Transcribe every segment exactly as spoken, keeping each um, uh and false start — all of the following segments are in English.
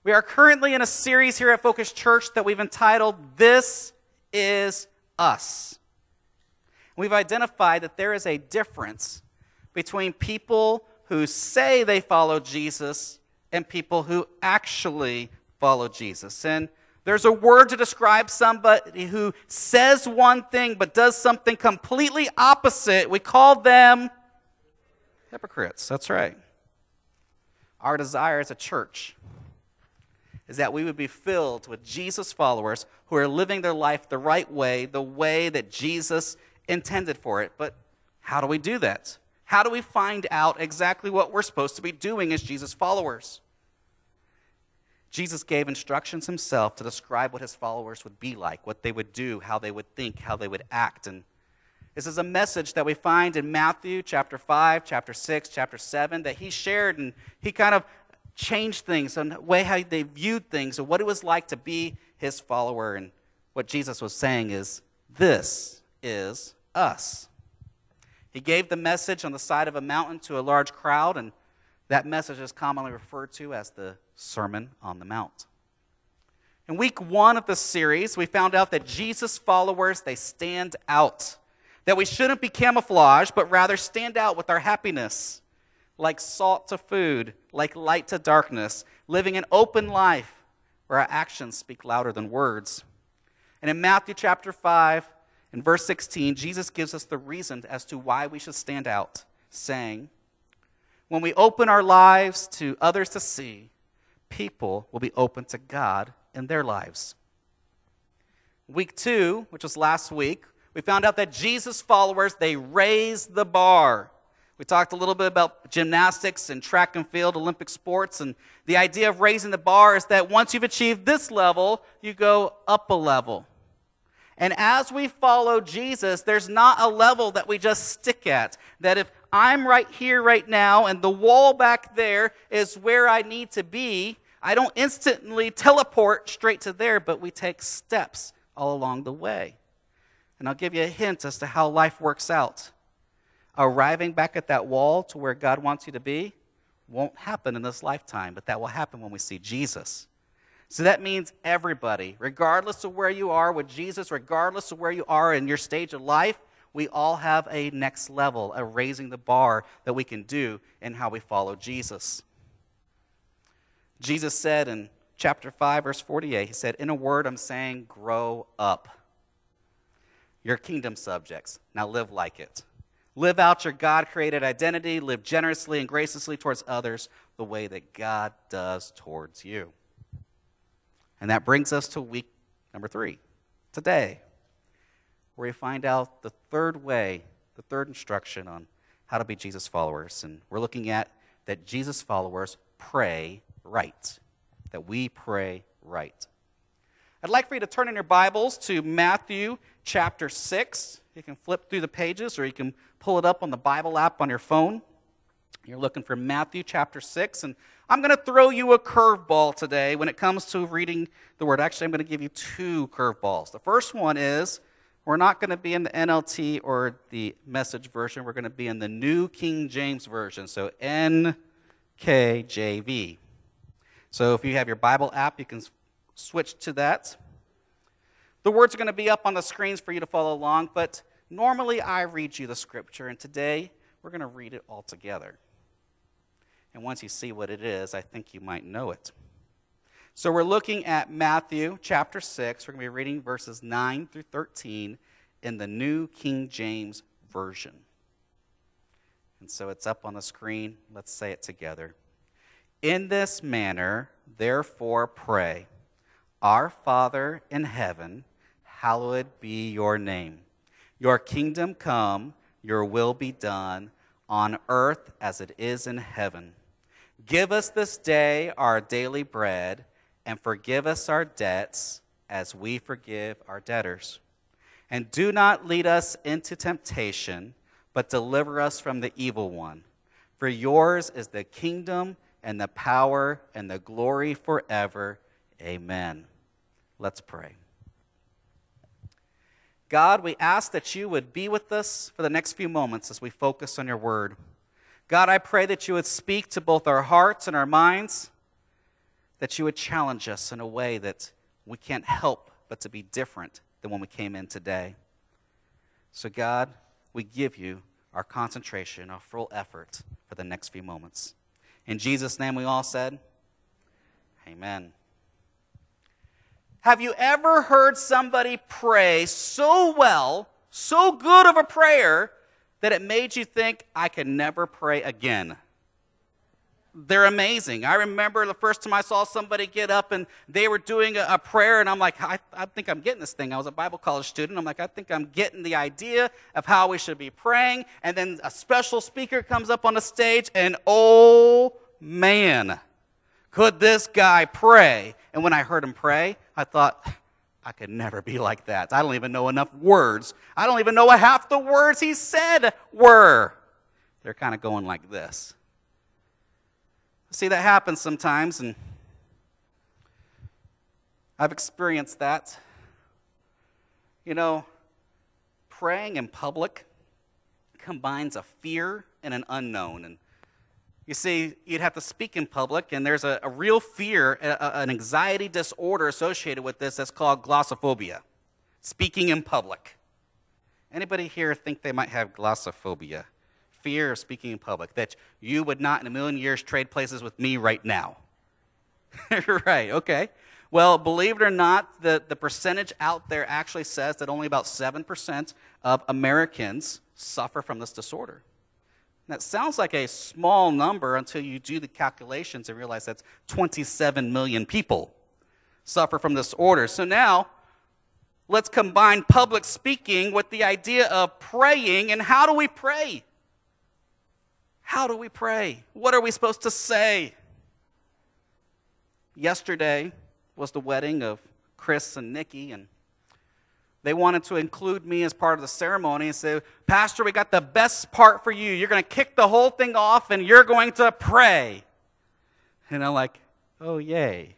We are currently in a series here at Focus Church that we've entitled, This Is Us. We've identified that there is a difference between people who say they follow Jesus and people who actually follow Jesus. And there's a word to describe somebody who says one thing but does something completely opposite. We call them hypocrites. That's right. Our desire as a church is that we would be filled with Jesus followers who are living their life the right way, the way that Jesus intended for it. But how do we do that? How do we find out exactly what we're supposed to be doing as Jesus followers? Jesus gave instructions himself to describe what his followers would be like, what they would do, how they would think, how they would act. And this is a message that we find in Matthew chapter five, chapter six, chapter seven, that he shared, and he kind of changed things on the way how they viewed things and what it was like to be his follower. And what Jesus was saying is, this is us. He gave the message on the side of a mountain to a large crowd, and that message is commonly referred to as the Sermon on the Mount. In week one of this series, we found out that Jesus followers, they stand out. That we shouldn't be camouflaged, but rather stand out with our happiness, like salt to food, like light to darkness, living an open life where our actions speak louder than words. And in Matthew chapter five, in verse sixteen, Jesus gives us the reason as to why we should stand out, saying, when we open our lives to others to see, people will be open to God in their lives. Week two, which was last week, we found out that Jesus followers, they raise the bar. We talked a little bit about gymnastics and track and field, Olympic sports, and the idea of raising the bar is that once you've achieved this level, you go up a level. And as we follow Jesus, there's not a level that we just stick at. That if I'm right here right now and the wall back there is where I need to be, I don't instantly teleport straight to there, but we take steps all along the way. And I'll give you a hint as to how life works out. Arriving back at that wall to where God wants you to be won't happen in this lifetime, but that will happen when we see Jesus. So that means everybody, regardless of where you are with Jesus, regardless of where you are in your stage of life, we all have a next level, a raising the bar that we can do in how we follow Jesus. Jesus said in chapter five, verse forty-eight, he said, in a word, I'm saying, grow up. You're kingdom subjects. Now live like it. Live out your God-created identity. Live generously and graciously towards others the way that God does towards you. And that brings us to week number three, today, where we find out the third way, the third instruction on how to be Jesus followers. And we're looking at that Jesus followers pray right, that we pray right. I'd like for you to turn in your Bibles to Matthew chapter six. You can flip through the pages or you can pull it up on the Bible app on your phone. You're looking for Matthew chapter six, and I'm going to throw you a curveball today when it comes to reading the Word. Actually, I'm going to give you two curveballs. The first one is we're not going to be in the N L T or the Message version. We're going to be in the New King James Version, so N K J V. So if you have your Bible app, you can switch to that. The words are going to be up on the screens for you to follow along, but normally I read you the scripture, and today we're going to read it all together. And once you see what it is, I think you might know it. So we're looking at Matthew chapter six. We're going to be reading verses nine through thirteen in the New King James Version. And so it's up on the screen. Let's say it together. In this manner, therefore, pray, Our Father in heaven, hallowed be your name. Your kingdom come, your will be done, on earth as it is in heaven. Give us this day our daily bread, and forgive us our debts as we forgive our debtors. And do not lead us into temptation, but deliver us from the evil one. For yours is the kingdom and the power and the glory forever. Amen. Let's pray. God, we ask that you would be with us for the next few moments as we focus on your word. God, I pray that you would speak to both our hearts and our minds, that you would challenge us in a way that we can't help but to be different than when we came in today. So God, we give you our concentration, our full effort for the next few moments. In Jesus' name we all said, amen. Have you ever heard somebody pray so well, so good of a prayer, that it made you think, I can never pray again? They're amazing. I remember the first time I saw somebody get up and they were doing a, a prayer, and I'm like, I, I think I'm getting this thing. I was a Bible college student. I'm like, I think I'm getting the idea of how we should be praying. And then a special speaker comes up on the stage, and oh, man, could this guy pray? And when I heard him pray, I thought, I could never be like that. I don't even know enough words. I don't even know what half the words he said were. They're kind of going like this. See, that happens sometimes, and I've experienced that. You know, praying in public combines a fear and an unknown. And you see, you'd have to speak in public, and there's a, a real fear, a, an anxiety disorder associated with this that's called glossophobia, speaking in public. Anybody here think they might have glossophobia? Fear of speaking in public, that you would not in a million years trade places with me right now. Right, okay. Well, believe it or not, the, the percentage out there actually says that only about seven percent of Americans suffer from this disorder. That sounds like a small number until you do the calculations and realize that's twenty-seven million people suffer from this disorder. So now, let's combine public speaking with the idea of praying. And how do we pray? How do we pray? What are we supposed to say? Yesterday was the wedding of Chris and Nikki, and they wanted to include me as part of the ceremony and say, Pastor, we got the best part for you. You're going to kick the whole thing off, and you're going to pray. And I'm like, oh, yay.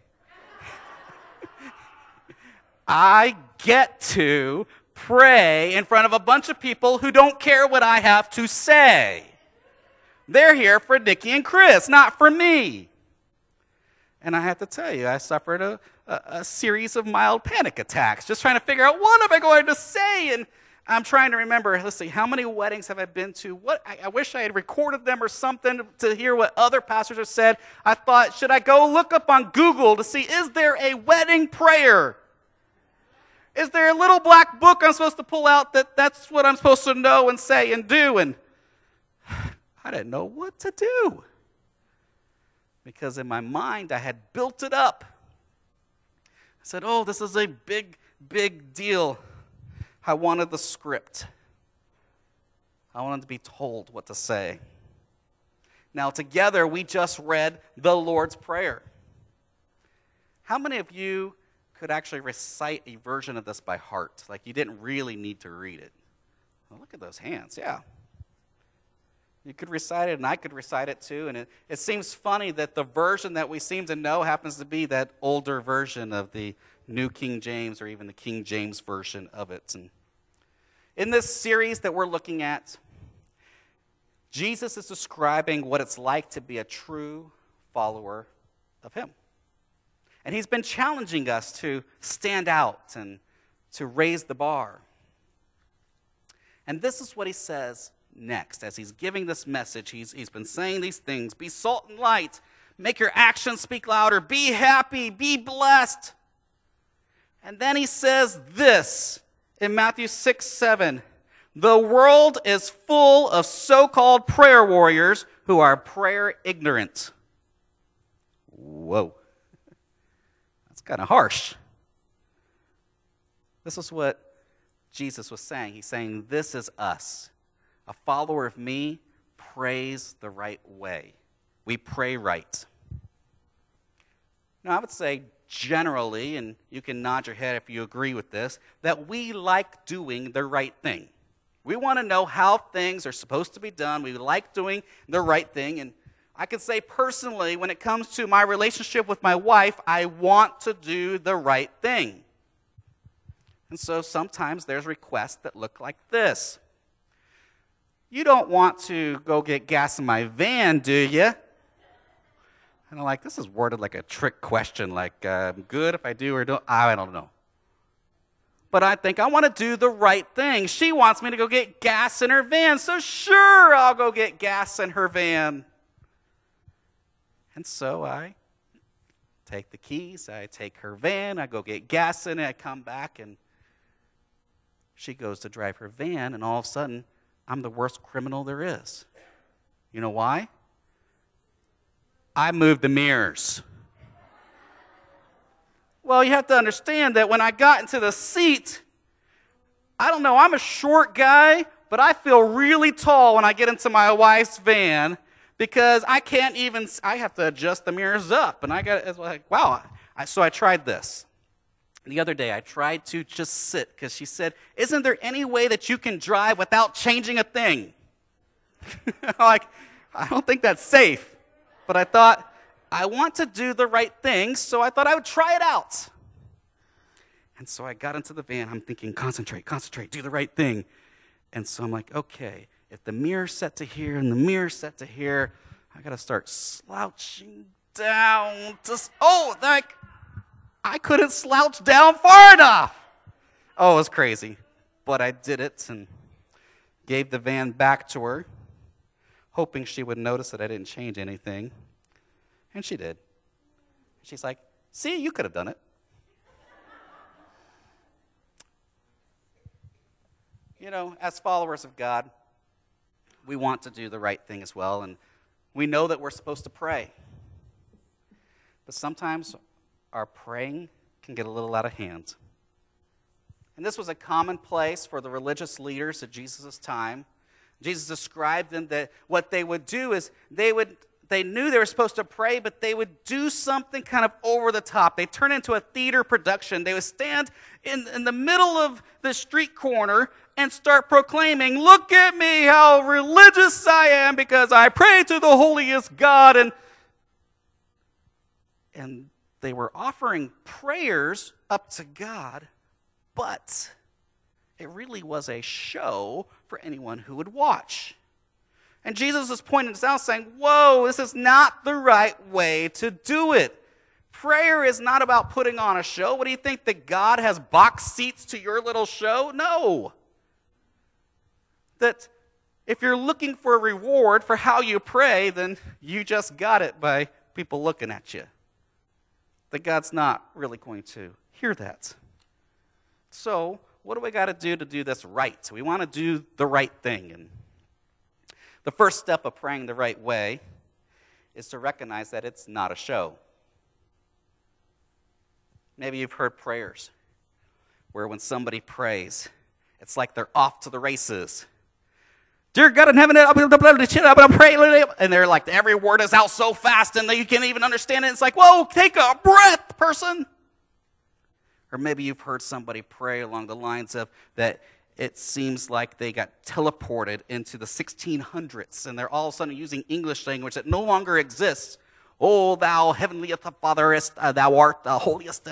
I get to pray in front of a bunch of people who don't care what I have to say. They're here for Nikki and Chris, not for me. And I have to tell you, I suffered a, a, a series of mild panic attacks, just trying to figure out what am I going to say. And I'm trying to remember, let's see, how many weddings have I been to? What I, I wish I had recorded them or something to hear what other pastors have said. I thought, should I go look up on Google to see, is there a wedding prayer? Is there a little black book I'm supposed to pull out that that's what I'm supposed to know and say and do? And I didn't know what to do. Because in my mind, I had built it up. I said, oh, this is a big, big deal. I wanted the script. I wanted to be told what to say. Now, together, we just read the Lord's Prayer. How many of you could actually recite a version of this by heart? Like you didn't really need to read it. Well, look at those hands, yeah. You could recite it, and I could recite it too. And it, it seems funny that the version that we seem to know happens to be that older version of the New King James or even the King James version of it. And in this series that we're looking at, Jesus is describing what it's like to be a true follower of him. And he's been challenging us to stand out and to raise the bar. And this is what he says next. As he's giving this message, he's, he's been saying these things. Be salt and light. Make your actions speak louder. Be happy. Be blessed. And then he says this in Matthew six, seven. The world is full of so-called prayer warriors who are prayer ignorant. Whoa. That's kind of harsh. This is what Jesus was saying. He's saying, this is us. A follower of me prays the right way. We pray right. Now, I would say generally, and you can nod your head if you agree with this, that we like doing the right thing. We want to know how things are supposed to be done. We like doing the right thing. And I can say personally, when it comes to my relationship with my wife, I want to do the right thing. And so sometimes there's requests that look like this. You don't want to go get gas in my van, do you? And I'm like, this is worded like a trick question, like, uh, good if I do or don't. I don't know. But I think I want to do the right thing. She wants me to go get gas in her van, so sure, I'll go get gas in her van. And so I take the keys, I take her van, I go get gas in it, I come back, and she goes to drive her van, and all of a sudden, I'm the worst criminal there is. You know why? I moved the mirrors. Well, you have to understand that when I got into the seat, I don't know, I'm a short guy, but I feel really tall when I get into my wife's van because I can't even, I have to adjust the mirrors up. And I got, it's like, wow. I, so I tried this. The other day, I tried to just sit because she said, isn't there any way that you can drive without changing a thing? Like, I don't think that's safe. But I thought, I want to do the right thing, so I thought I would try it out. And so I got into the van. I'm thinking, concentrate, concentrate, do the right thing. And so I'm like, okay, if the mirror's set to here and the mirror's set to here, I got to start slouching down. To, oh, like, I couldn't slouch down far enough. Oh, it was crazy. But I did it and gave the van back to her, hoping she would notice that I didn't change anything. And she did. She's like, see, you could have done it. You know, as followers of God, we want to do the right thing as well, and we know that we're supposed to pray. But sometimes our praying can get a little out of hand. And this was a common place for the religious leaders at Jesus' time. Jesus described them that what they would do is they would they knew they were supposed to pray, but they would do something kind of over the top. They turn into a theater production. They would stand in, in the middle of the street corner and start proclaiming, look at me, how religious I am because I pray to the holiest God. And, and they were offering prayers up to God, but it really was a show for anyone who would watch. And Jesus is pointing this out, saying, whoa, this is not the right way to do it. Prayer is not about putting on a show. What do you think, that God has box seats to your little show? No. That if you're looking for a reward for how you pray, then you just got it by people looking at you. That God's not really going to hear that. So, what do we got to do to do this right? We want to do the right thing. And the first step of praying the right way is to recognize that it's not a show. Maybe you've heard prayers where when somebody prays, it's like they're off to the races. Dear God in heaven, I'm going to pray. And they're like, every word is out so fast and you can't even understand it. It's like, whoa, take a breath, person. Or maybe you've heard somebody pray along the lines of that it seems like they got teleported into the sixteen hundreds and they're all of a sudden using English language that no longer exists. Oh, thou heavenly Father, uh, thou art the holiest.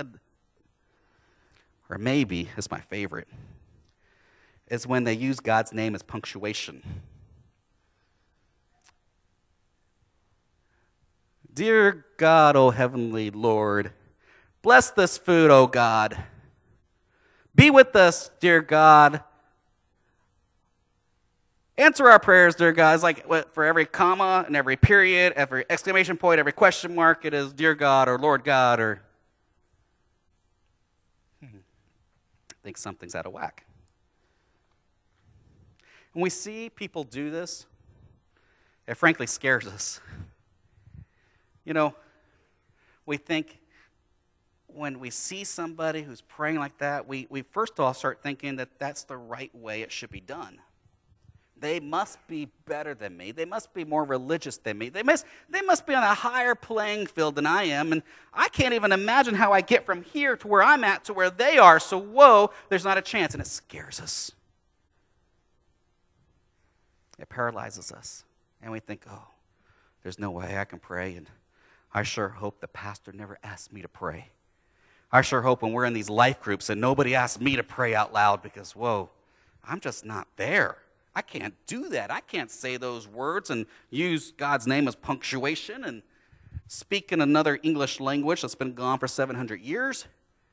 Or maybe, it's my favorite, is when they use God's name as punctuation. Dear God, O heavenly Lord, bless this food, O God. Be with us, dear God. Answer our prayers, dear God. It's like for every comma and every period, every exclamation point, every question mark, it is dear God or Lord God or I think something's out of whack. When we see people do this, it frankly scares us. You know, we think when we see somebody who's praying like that, we, we first of all start thinking that that's the right way it should be done. They must be better than me. They must be more religious than me. They must, they must be on a higher playing field than I am, and I can't even imagine how I get from here to where I'm at to where they are, so whoa, there's not a chance, and it scares us. It paralyzes us, and we think, oh, there's no way I can pray, and I sure hope the pastor never asked me to pray. I sure hope when we're in these life groups that nobody asks me to pray out loud because, whoa, I'm just not there. I can't do that. I can't say those words and use God's name as punctuation. And speak in another English language that's been gone for seven hundred years.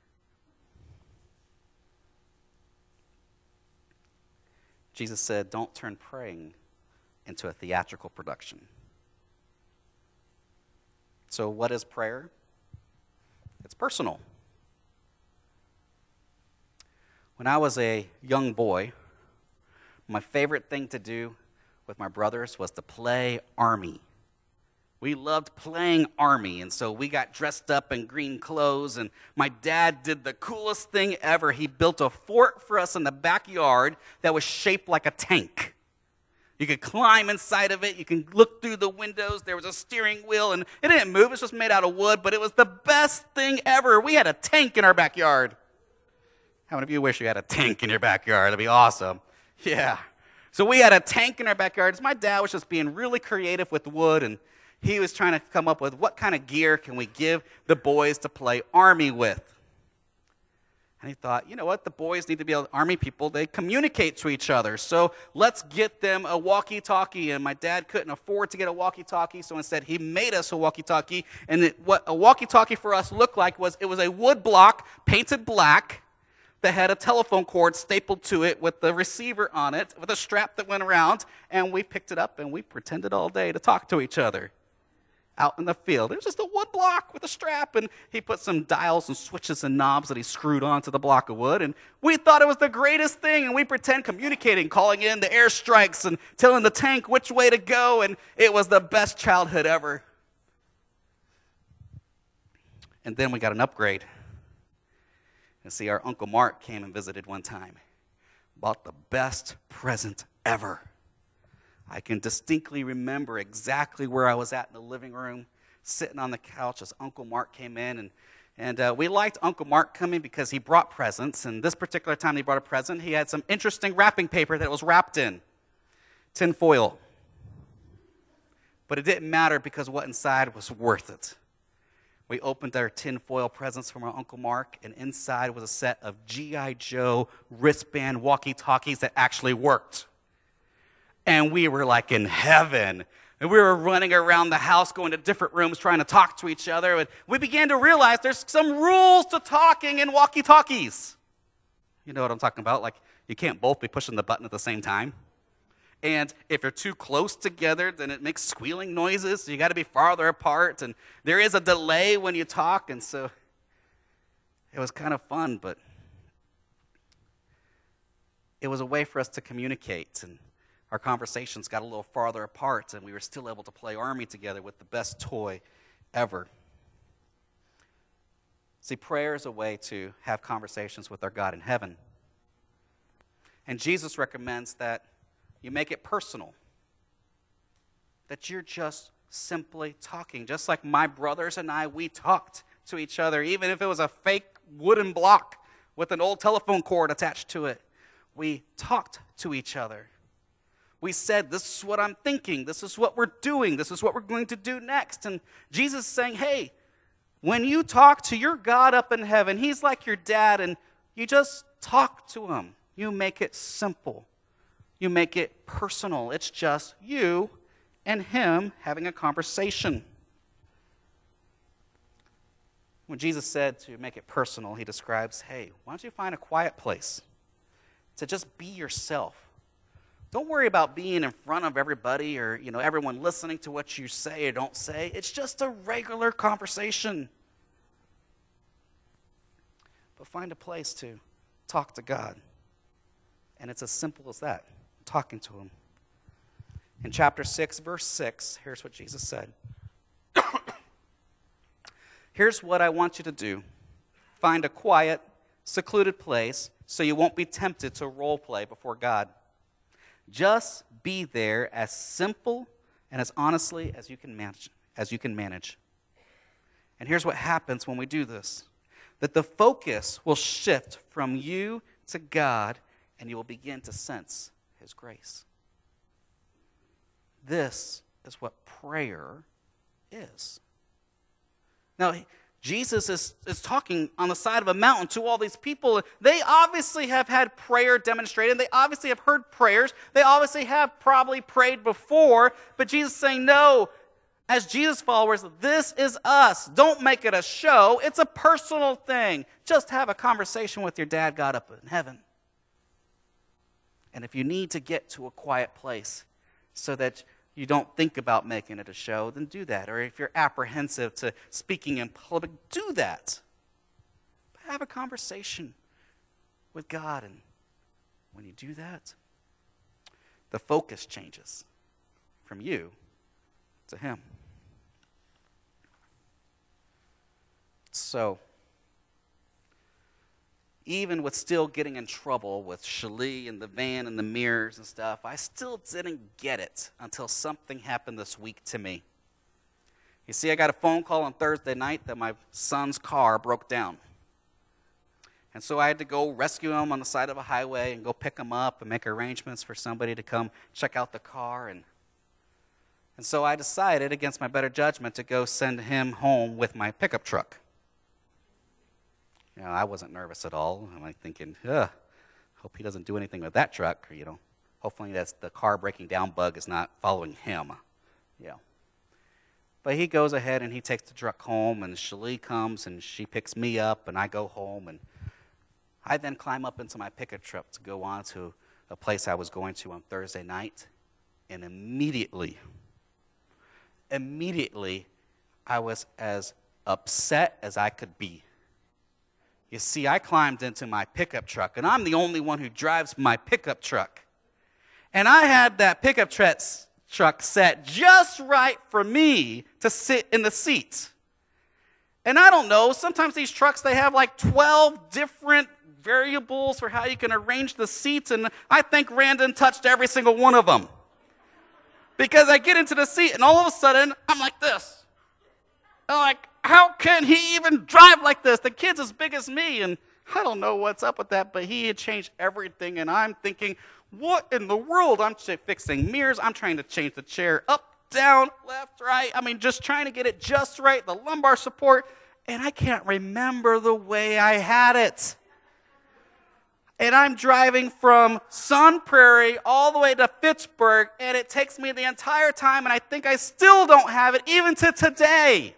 Jesus said, don't turn praying into a theatrical production. So what is prayer? It's personal. When I was a young boy, my favorite thing to do with my brothers was to play army. We loved playing army, and so we got dressed up in green clothes, and my dad did the coolest thing ever. He built a fort for us in the backyard that was shaped like a tank. You could climb inside of it. You can look through the windows. There was a steering wheel, and it didn't move. It was just made out of wood, but it was the best thing ever. We had a tank in our backyard. How many of you wish you had a tank in your backyard? That'd be awesome. Yeah. So we had a tank in our backyard. My dad was just being really creative with wood, and he was trying to come up with what kind of gear can we give the boys to play army with. And he thought, you know what, the boys need to be able, army people, they communicate to each other. So let's get them a walkie-talkie. And my dad couldn't afford to get a walkie-talkie, so instead he made us a walkie-talkie. And it, what a walkie-talkie for us looked like was it was a wood block painted black that had a telephone cord stapled to it with the receiver on it, with a strap that went around. And we picked it up and we pretended all day to talk to each other out in the field. It was just a wood block with a strap, and he put some dials and switches and knobs that he screwed onto the block of wood, and we thought it was the greatest thing, and we pretend communicating, calling in the airstrikes and telling the tank which way to go, and it was the best childhood ever. And then we got an upgrade. And see, our Uncle Mark came and visited one time, bought the best present ever. I can distinctly remember exactly where I was at in the living room, sitting on the couch as Uncle Mark came in. And, and uh, we liked Uncle Mark coming because he brought presents. And this particular time he brought a present, he had some interesting wrapping paper that it was wrapped in, tin foil. But it didn't matter because what inside was worth it. We opened our tin foil presents from our Uncle Mark, and inside was a set of G I Joe wristband walkie-talkies that actually worked. And we were like in heaven. And we were running around the house, going to different rooms, trying to talk to each other. And we began to realize there's some rules to talking in walkie-talkies. You know what I'm talking about? Like, you can't both be pushing the button at the same time. And if you're too close together, then it makes squealing noises. So you got to be farther apart. And there is a delay when you talk. And so it was kind of fun, but it was a way for us to communicate. And our conversations got a little farther apart, and we were still able to play army together with the best toy ever. See, prayer is a way to have conversations with our God in heaven. And Jesus recommends that you make it personal, that you're just simply talking. Just like my brothers and I, we talked to each other, even if it was a fake wooden block with an old telephone cord attached to it. We talked to each other. We said, this is what I'm thinking. This is what we're doing. This is what we're going to do next. And Jesus is saying, hey, when you talk to your God up in heaven, he's like your dad, and you just talk to him. You make it simple. You make it personal. It's just you and him having a conversation. When Jesus said to make it personal, he describes, hey, why don't you find a quiet place to just be yourself? Don't worry about being in front of everybody or, you know, everyone listening to what you say or don't say. It's just a regular conversation. But find a place to talk to God. And it's as simple as that, talking to him. In chapter six, verse six, here's what Jesus said. Here's what I want you to do. Find a quiet, secluded place so you won't be tempted to role play before God. Just be there as simple and as honestly as you can manage, as you can manage. And here's what happens when we do this. That the focus will shift from you to God, and you will begin to sense his grace. This is what prayer is. Now, Jesus is, is talking on the side of a mountain to all these people. They obviously have had prayer demonstrated. They obviously have heard prayers. They obviously have probably prayed before. But Jesus is saying, no, As Jesus followers, this is us. Don't make it a show. It's a personal thing. Just have a conversation with your dad God up in heaven. And if you need to get to a quiet place so that you don't think about making it a show, then do that. Or if you're apprehensive to speaking in public, do that. But have a conversation with God. And when you do that, the focus changes from you to him. So, even with still getting in trouble with Shalee and the van and the mirrors and stuff, I still didn't get it until something happened this week to me. You see, I got a phone call on Thursday night that my son's car broke down. And so I had to go rescue him on the side of a highway and go pick him up and make arrangements for somebody to come check out the car. And, and so I decided, against my better judgment, to go send him home with my pickup truck. You know, I wasn't nervous at all. I'm like thinking, ugh, hope he doesn't do anything with that truck. Or, you know, hopefully that's the car breaking down bug is not following him. You know. But he goes ahead and he takes the truck home, and Shalee comes and she picks me up, and I go home, and I then climb up into my pickup truck to go on to a place I was going to on Thursday night, and immediately, immediately, I was as upset as I could be. You see, I climbed into my pickup truck, and I'm the only one who drives my pickup truck. And I had that pickup truck set just right for me to sit in the seat. And I don't know, sometimes these trucks, they have like twelve different variables for how you can arrange the seats, and I think Randon touched every single one of them. Because I get into the seat, and all of a sudden, I'm like this. I'm like, how can he even drive like this? The kid's as big as me, and I don't know what's up with that, but he had changed everything, and I'm thinking, what in the world? I'm fixing mirrors. I'm trying to change the chair up, down, left, right. I mean, just trying to get it just right, the lumbar support, and I can't remember the way I had it. And I'm driving from Sun Prairie all the way to Fitchburg, and it takes me the entire time, and I think I still don't have it, even to today.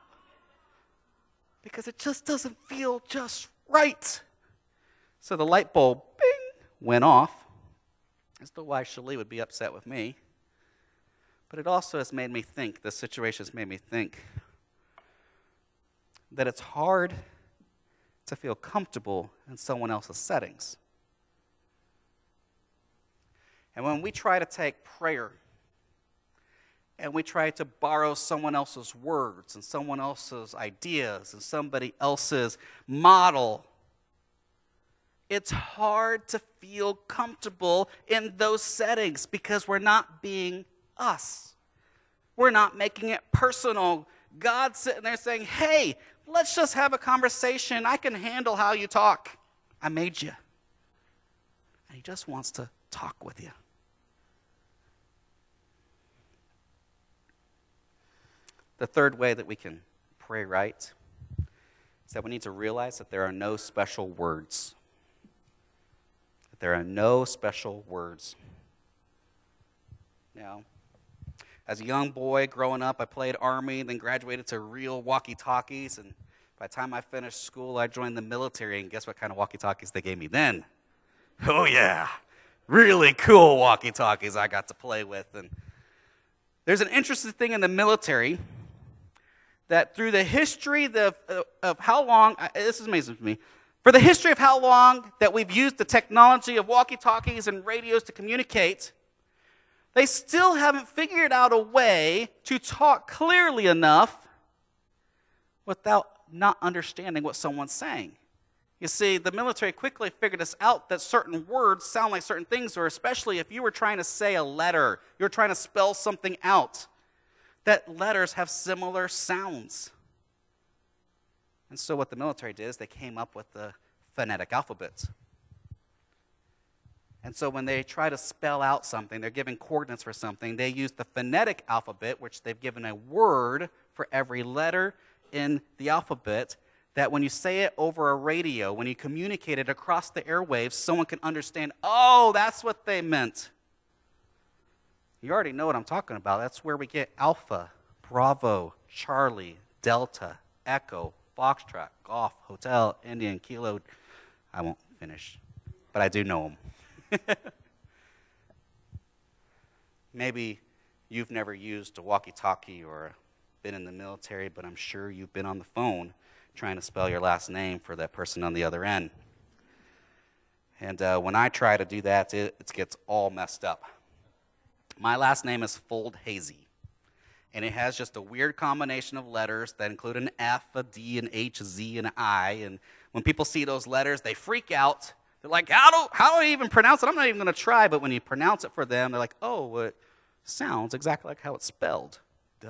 Because it just doesn't feel just right. So the light bulb, bing, went off. As to why Shalee would be upset with me. But it also has made me think, this situation has made me think, that it's hard to feel comfortable in someone else's settings. And when we try to take prayer and we try to borrow someone else's words and someone else's ideas and somebody else's model, it's hard to feel comfortable in those settings because we're not being us. We're not making it personal. God's sitting there saying, hey, let's just have a conversation. I can handle how you talk. I made you. And he just wants to talk with you. The third way that we can pray right is that we need to realize that there are no special words. That there are no special words. Now, as a young boy growing up, I played Army, then graduated to real walkie-talkies, and by the time I finished school, I joined the military, and guess what kind of walkie-talkies they gave me then? Oh yeah, really cool walkie-talkies I got to play with. And there's an interesting thing in the military that through the history of, of how long, this is amazing to me, for the history of how long that we've used the technology of walkie-talkies and radios to communicate, they still haven't figured out a way to talk clearly enough without not understanding what someone's saying. You see, the military quickly figured this out, that certain words sound like certain things, or especially if you were trying to say a letter, you were trying to spell something out, that letters have similar sounds. And so what the military did is they came up with the phonetic alphabet. And so when they try to spell out something, they're giving coordinates for something, they use the phonetic alphabet, which they've given a word for every letter in the alphabet, that when you say it over a radio, when you communicate it across the airwaves, someone can understand, oh, that's what they meant. You already know what I'm talking about. That's where we get alpha Bravo, Charlie, Delta, Echo, Foxtrot, Golf, Hotel, Indian, Kilo. I won't finish, but I do know them. Maybe you've never used a walkie-talkie or been in the military, but I'm sure you've been on the phone trying to spell your last name for that person on the other end. And uh, when I try to do that, it, it gets all messed up. My last name is Foldhazy, and it has just a weird combination of letters that include an F, a D, an H, a Z, and an I. And when people see those letters, they freak out. They're like, how do, how do I even pronounce it? I'm not even going to try. But when you pronounce it for them, they're like, oh, well, it sounds exactly like how it's spelled. Duh.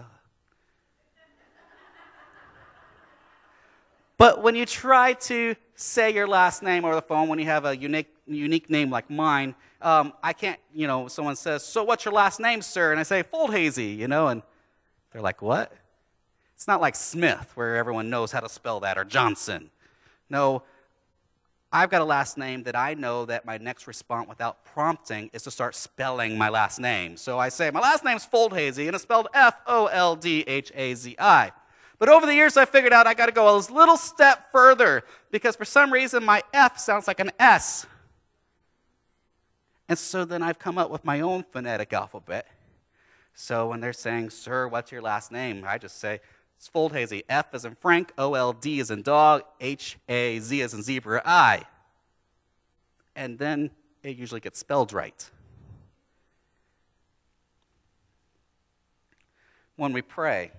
But when you try to say your last name over the phone, when you have a unique unique name like mine, um, I can't, you know, someone says, so what's your last name, sir? And I say, Foldhazy, you know, and they're like, what? It's not like Smith, where everyone knows how to spell that, or Johnson. No, I've got a last name that I know that my next response without prompting is to start spelling my last name. So I say, my last name's Foldhazy, and it's spelled F O L D H A Z I. But over the years, I figured out I got to go a little step further, because for some reason, my F sounds like an S. And so then I've come up with my own phonetic alphabet. So when they're saying, sir, what's your last name? I just say, it's Foldhazy. F as in Frank, O L D as in dog, H A Z as in zebra, I. And then it usually gets spelled right. When we pray,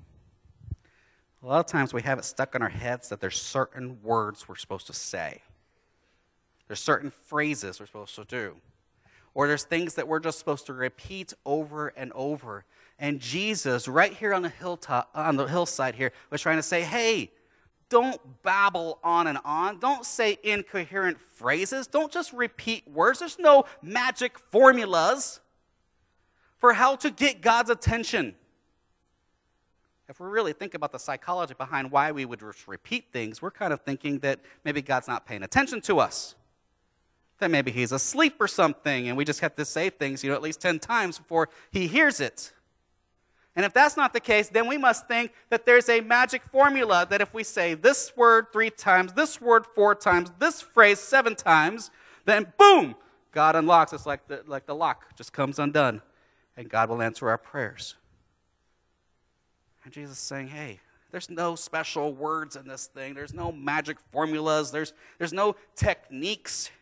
a lot of times we have it stuck in our heads that there's certain words we're supposed to say. There's certain phrases we're supposed to do. Or there's things that we're just supposed to repeat over and over. And Jesus, right here on the hilltop, on the hillside here, was trying to say, hey, don't babble on and on. Don't say incoherent phrases. Don't just repeat words. There's no magic formulas for how to get God's attention. If we really think about the psychology behind why we would just repeat things, we're kind of thinking that maybe God's not paying attention to us. That maybe he's asleep or something, and we just have to say things, you know, at least ten times before he hears it. And if that's not the case, then we must think that there's a magic formula that if we say this word three times, this word four times, this phrase seven times, then boom, God unlocks. It's like the, like the lock just comes undone, and God will answer our prayers. And Jesus is saying, hey, there's no special words in this thing. There's no magic formulas. There's, there's no techniques.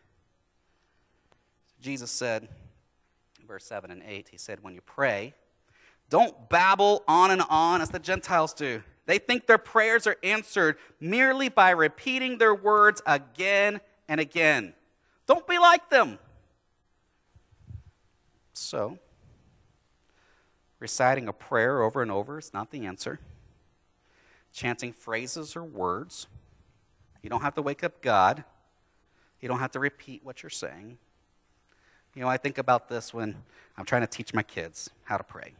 Jesus said, in verse seven and eight, he said, when you pray, don't babble on and on as the Gentiles do. They think their prayers are answered merely by repeating their words again and again. Don't be like them. So, reciting a prayer over and over is not the answer. Chanting phrases or words. You don't have to wake up God. You don't have to repeat what you're saying. You know, I think about this when I'm trying to teach my kids how to pray.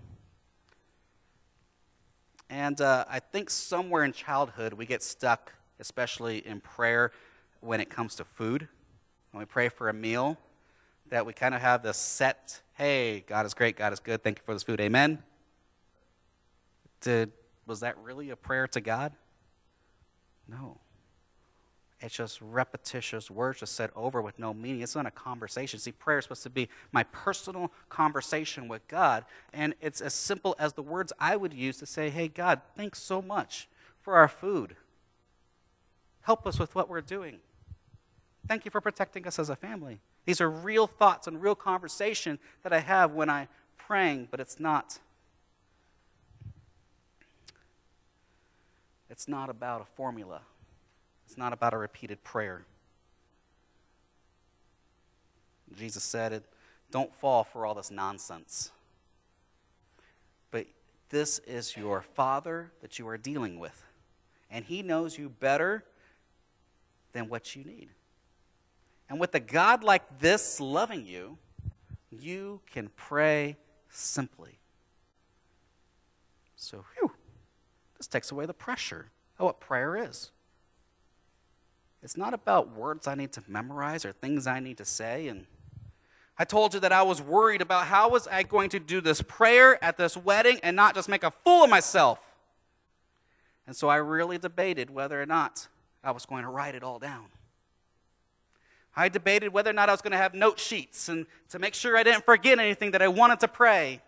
And uh, I think somewhere in childhood we get stuck, especially in prayer when it comes to food. When we pray for a meal, that we kind of have this set, hey, God is great, God is good, thank you for this food, amen. Did, was that really a prayer to God? No. It's just repetitious words just said over with no meaning. It's not a conversation. See, prayer is supposed to be my personal conversation with God. And it's as simple as the words I would use to say, hey, God, thanks so much for our food. Help us with what we're doing. Thank you for protecting us as a family. These are real thoughts and real conversation that I have when I'm praying, but it's not. It's not about a formula. It's not about a repeated prayer. Jesus said it, don't fall for all this nonsense. But this is your Father that you are dealing with. And he knows you better than what you need. And with a God like this loving you, you can pray simply. So, whew, this takes away the pressure of what prayer is. It's not about words I need to memorize or things I need to say. And I told you that I was worried about how was I going to do this prayer at this wedding and not just make a fool of myself. And so I really debated whether or not I was going to write it all down. I debated whether or not I was going to have note sheets and to make sure I didn't forget anything that I wanted to pray.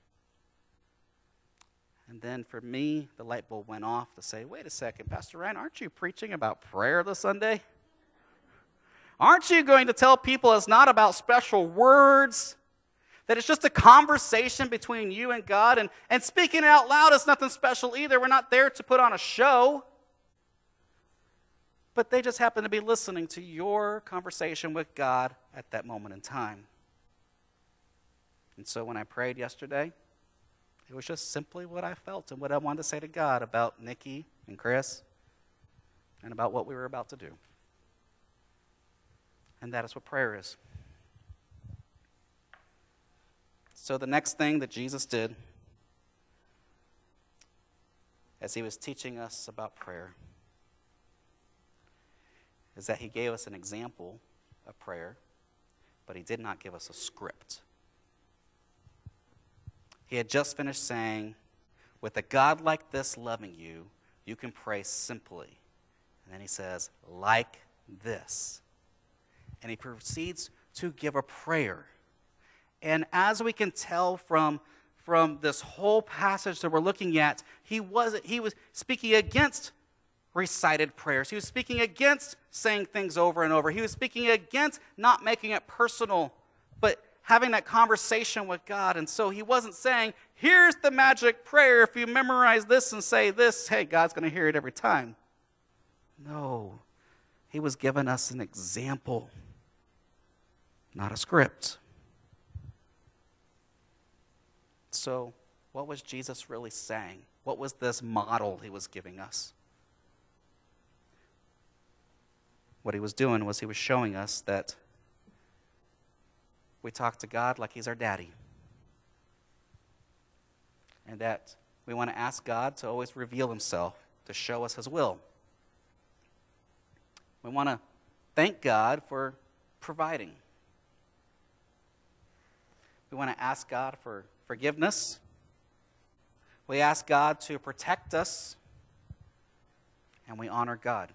And then for me, the light bulb went off to say, wait a second, Pastor Ryan, aren't you preaching about prayer this Sunday? Aren't you going to tell people it's not about special words, that it's just a conversation between you and God, and, and speaking it out loud is nothing special either. We're not there to put on a show. But they just happen to be listening to your conversation with God at that moment in time. And so when I prayed yesterday, it was just simply what I felt and what I wanted to say to God about Nikki and Chris and about what we were about to do. And that is what prayer is. So the next thing that Jesus did as he was teaching us about prayer is that he gave us an example of prayer, but he did not give us a script. He had just finished saying, with a God like this loving you, you can pray simply. And then he says, like this. And he proceeds to give a prayer. And as we can tell from, from this whole passage that we're looking at, he was, he was speaking against recited prayers. He was speaking against saying things over and over. He was speaking against not making it personal, but having that conversation with God. And so he wasn't saying, here's the magic prayer. If you memorize this and say this, hey, God's going to hear it every time. No. He was giving us an example, not a script. So what was Jesus really saying? What was this model he was giving us? What he was doing was he was showing us that we talk to God like he's our daddy. And that we want to ask God to always reveal himself, to show us his will. We want to thank God for providing. We want to ask God for forgiveness. We ask God to protect us. And we honor God.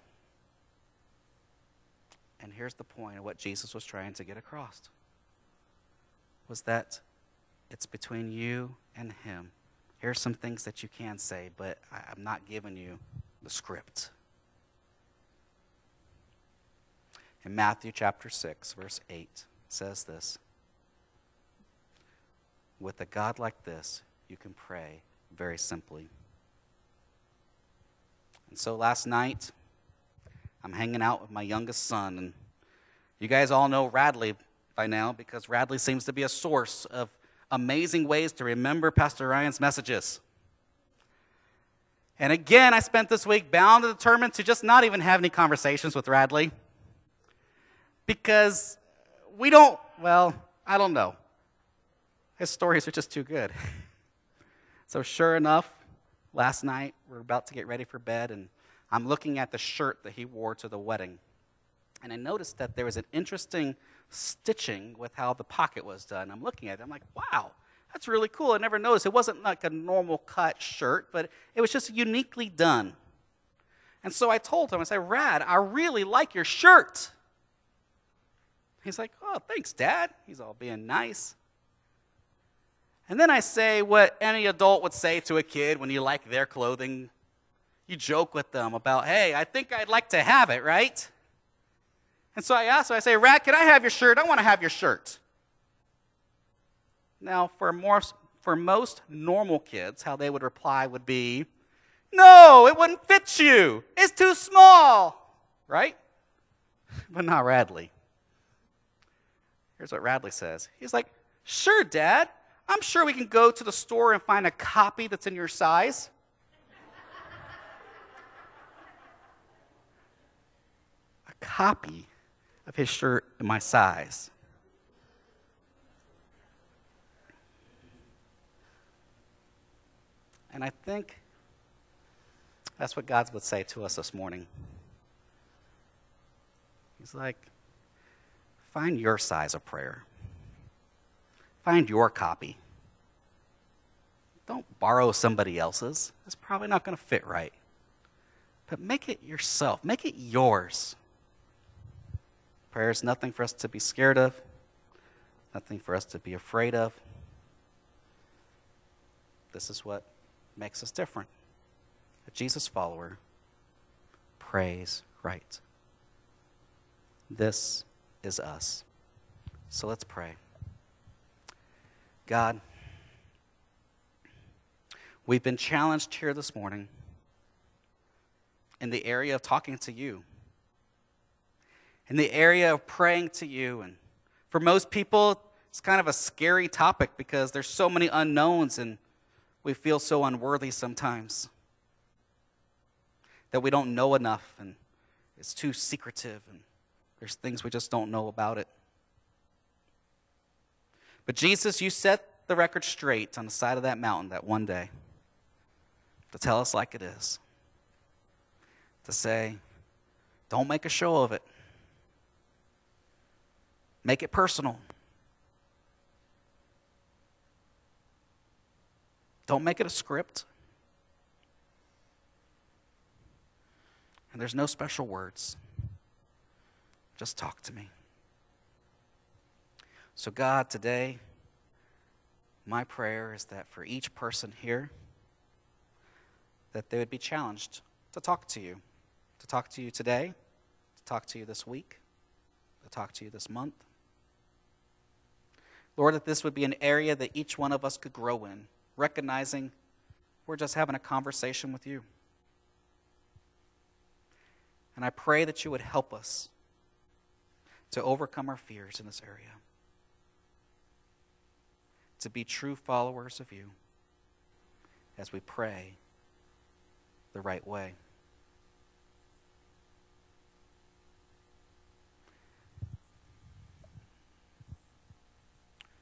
And here's the point of what Jesus was trying to get across. Was that it's between you and him. Here's some things that you can say, but I'm not giving you the script. In Matthew chapter six, verse eight, says this. With a God like this, you can pray very simply. And so last night, I'm hanging out with my youngest son, and you guys all know Radley by now because Radley seems to be a source of amazing ways to remember Pastor Ryan's messages. And again, I spent this week bound and determined to just not even have any conversations with Radley because we don't, well, I don't know. His stories are just too good. So sure enough, last night, we're about to get ready for bed, and I'm looking at the shirt that he wore to the wedding. And I noticed that there was an interesting stitching with how the pocket was done. I'm looking at it. I'm like, wow, that's really cool. I never noticed. It wasn't like a normal cut shirt, but it was just uniquely done. And so I told him, I said, Rad, I really like your shirt. He's like, oh, thanks, Dad. He's all being nice. And then I say what any adult would say to a kid when you like their clothing. You joke with them about, hey, I think I'd like to have it, right? And so I ask him, I say, Rad, can I have your shirt? I want to have your shirt. Now, for, more, for most normal kids, how they would reply would be, no, it wouldn't fit you. It's too small, right? But not Radley. Here's what Radley says. He's like, sure, Dad. I'm sure we can go to the store and find a copy that's in your size. A copy of his shirt in my size. And I think that's what God would say to us this morning. He's like, find your size of prayer. find your copy. Don't borrow somebody else's. It's probably not going to fit right. But make it yourself. Make it yours. Prayer is nothing for us to be scared of, nothing for us to be afraid of. This is what makes us different. A Jesus follower prays right. This is us. So let's pray. God, we've been challenged here this morning in the area of talking to you, in the area of praying to you. And for most people, it's kind of a scary topic because there's so many unknowns and we feel so unworthy sometimes that we don't know enough and it's too secretive and there's things we just don't know about it. But Jesus, you set the record straight on the side of that mountain that one day to tell us like it is, to say, don't make a show of it. Make it personal. Don't make it a script. And there's no special words. Just talk to me. So God, today, my prayer is that for each person here, that they would be challenged to talk to you, to talk to you today, to talk to you this week, to talk to you this month. Lord, that this would be an area that each one of us could grow in, recognizing we're just having a conversation with you. And I pray that you would help us to overcome our fears in this area, to be true followers of you as we pray the right way.